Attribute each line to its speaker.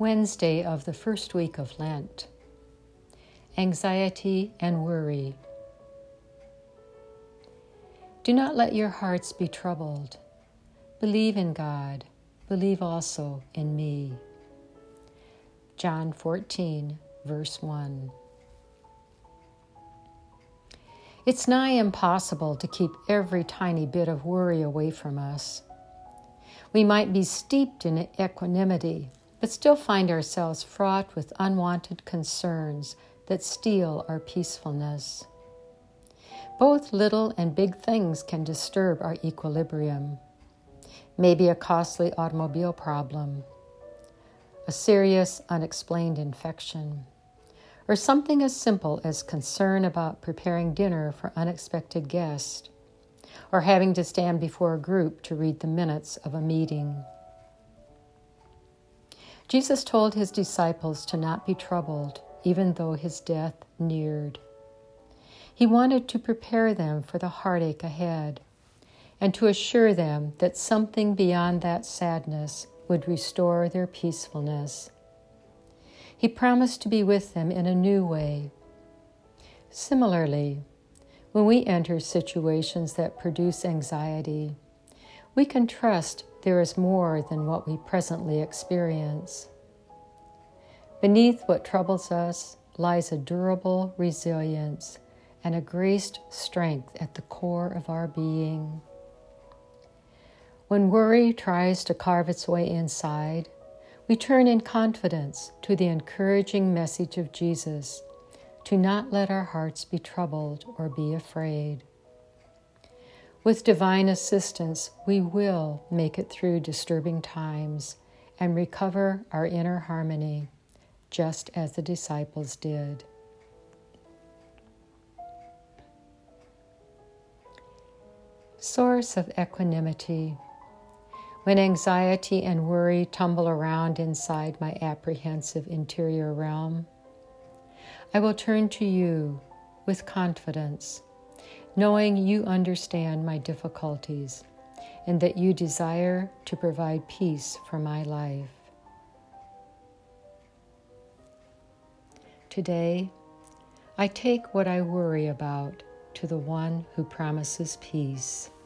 Speaker 1: Wednesday of the first week of Lent. Anxiety and worry. Do not let your hearts be troubled. Believe in God. Believe also in me. John 14, verse 1. It's nigh impossible to keep every tiny bit of worry away from us. We might be steeped in equanimity, but still find ourselves fraught with unwanted concerns that steal our peacefulness. Both little and big things can disturb our equilibrium. Maybe a costly automobile problem, a serious unexplained infection, or something as simple as concern about preparing dinner for unexpected guests, or having to stand before a group to read the minutes of a meeting. Jesus told his disciples to not be troubled, even though his death neared. He wanted to prepare them for the heartache ahead, and to assure them that something beyond that sadness would restore their peacefulness. He promised to be with them in a new way. Similarly, when we enter situations that produce anxiety, we can trust there is more than what we presently experience. Beneath what troubles us lies a durable resilience and a graced strength at the core of our being. When worry tries to carve its way inside, we turn in confidence to the encouraging message of Jesus to not let our hearts be troubled or be afraid. With divine assistance, we will make it through disturbing times and recover our inner harmony, just as the disciples did. Source of equanimity. When anxiety and worry tumble around inside my apprehensive interior realm, I will turn to you with confidence, knowing you understand my difficulties and that you desire to provide peace for my life. Today, I take what I worry about to the one who promises peace.